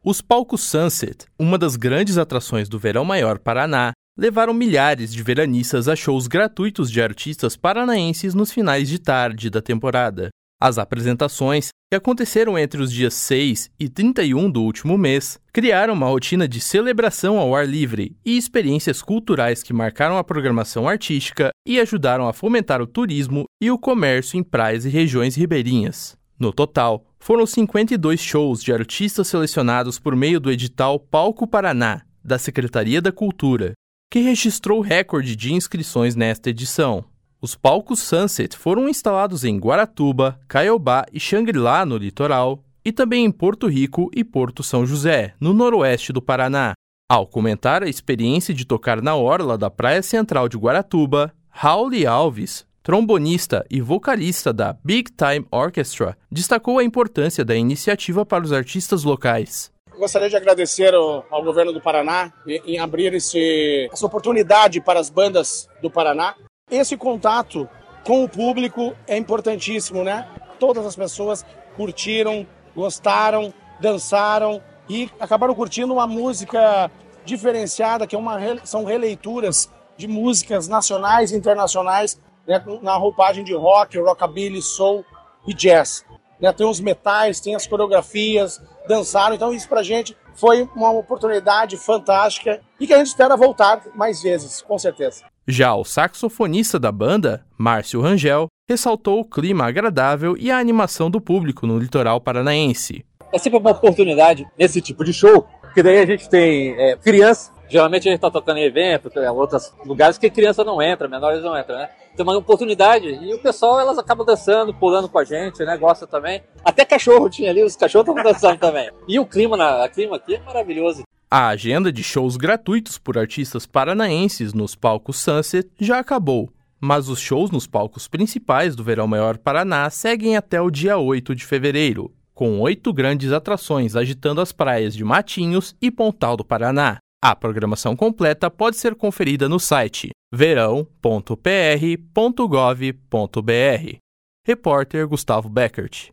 Os palcos Sunset, uma das grandes atrações do Verão Maior Paraná, levaram milhares de veranistas a shows gratuitos de artistas paranaenses nos finais de tarde da temporada. As apresentações, que aconteceram entre os dias 6 e 31 do último mês, criaram uma rotina de celebração ao ar livre e experiências culturais que marcaram a programação artística e ajudaram a fomentar o turismo e o comércio em praias e regiões ribeirinhas. No total, foram 52 shows de artistas selecionados por meio do edital Palco Paraná, da Secretaria da Cultura, que registrou recorde de inscrições nesta edição. Os palcos Sunset foram instalados em Guaratuba, Caiobá e Xangri-Lá, no litoral, e também em Porto Rico e Porto São José, no noroeste do Paraná. Ao comentar a experiência de tocar na orla da Praia Central de Guaratuba, Raul Alves, trombonista e vocalista da Big Time Orchestra, destacou a importância da iniciativa para os artistas locais. Gostaria de agradecer ao governo do Paraná em abrir essa oportunidade para as bandas do Paraná. Esse contato com o público é importantíssimo, né? Todas as pessoas curtiram, gostaram, dançaram e acabaram curtindo uma música diferenciada, que são releituras de músicas nacionais e internacionais, né, na roupagem de rock, rockabilly, soul e jazz. Né, tem os metais, tem as coreografias, dançaram, então isso pra gente foi uma oportunidade fantástica e que a gente espera voltar mais vezes, com certeza. Já o saxofonista da banda, Márcio Rangel, ressaltou o clima agradável e a animação do público no litoral paranaense. É sempre uma oportunidade nesse tipo de show, porque daí a gente tem criança. Geralmente a gente está tocando em evento, em outros lugares que criança não entra, menores não entram, né? Tem uma oportunidade e o pessoal, elas acabam dançando, pulando com a gente, né? Gosta também. Até cachorro tinha ali, os cachorros estavam dançando também. E o clima aqui é maravilhoso. A agenda de shows gratuitos por artistas paranaenses nos palcos Sunset já acabou, mas os shows nos palcos principais do Verão Maior Paraná seguem até o dia 8 de fevereiro, com 8 grandes atrações agitando as praias de Matinhos e Pontal do Paraná. A programação completa pode ser conferida no site verão.pr.gov.br. Repórter Gustavo Beckert.